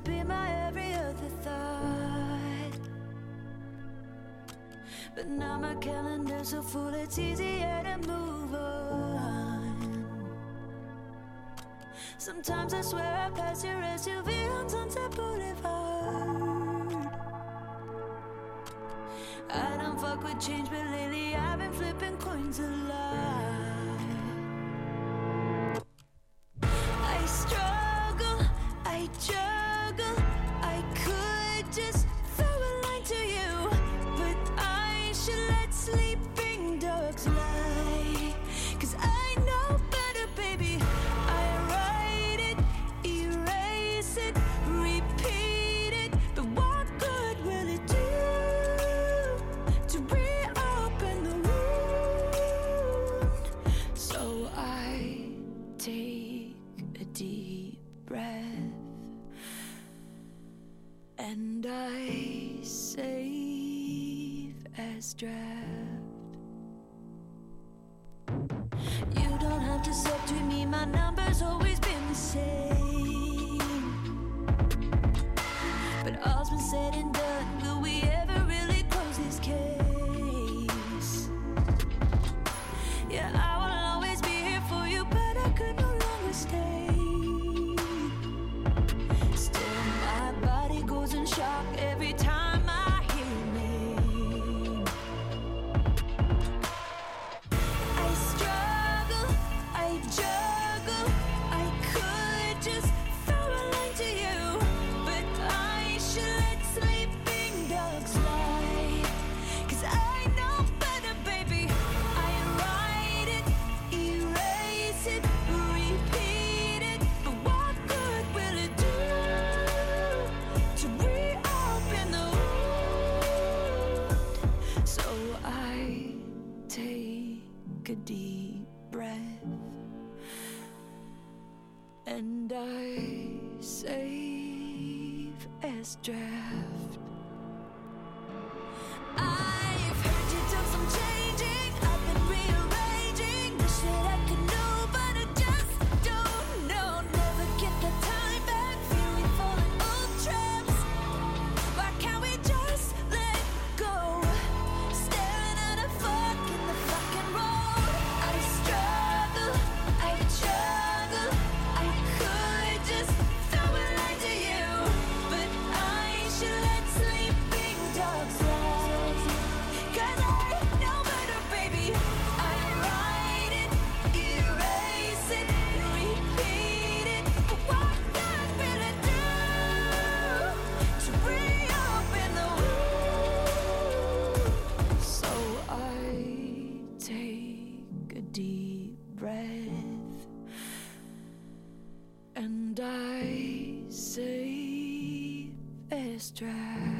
be my every other thought. But now my calendar's so full, it's easier to move on. Sometimes I swear I pass your SUV on Sunset Boulevard. I don't fuck with change, but lately I've been flipping coins a lot. I struggle, I juggle, I could just throw a line to you, but I should let sleeping dogs lie. 'Cause I know better, baby. I write it, erase it, repeat it, but what good will it do to reopen the wound? So I take a deep breath and I save as draft. You don't have to subtract me, my number's always been the same. But all's been said and done, will we ever really close this case? Yeah, I will always be here for you, but I could no longer stay. Still, my body goes in shock every time I hear your name. I struggle, I juggle, I could just throw a line to you, but I should let sleeping dogs lie. 'Cause I know better, baby. I write it, erase it, repeat it, but what good will it do to reopen the wound? So I take a deep breath and I save as draft. I've heard you do some changing, I've been rearranging. Wish that I could know, but I just don't know. Never get the time back, feel we fall in old traps. Why can't we just let go? Staring at a fuck in the fucking road. I struggle, I juggle, I could just throw a line to you, but I should let sleeping dogs lie. 'Cause I know better, baby. I write it, erase it, repeat it, but what good will it do to reopen the wound? So I take a deep breath and I save as draft.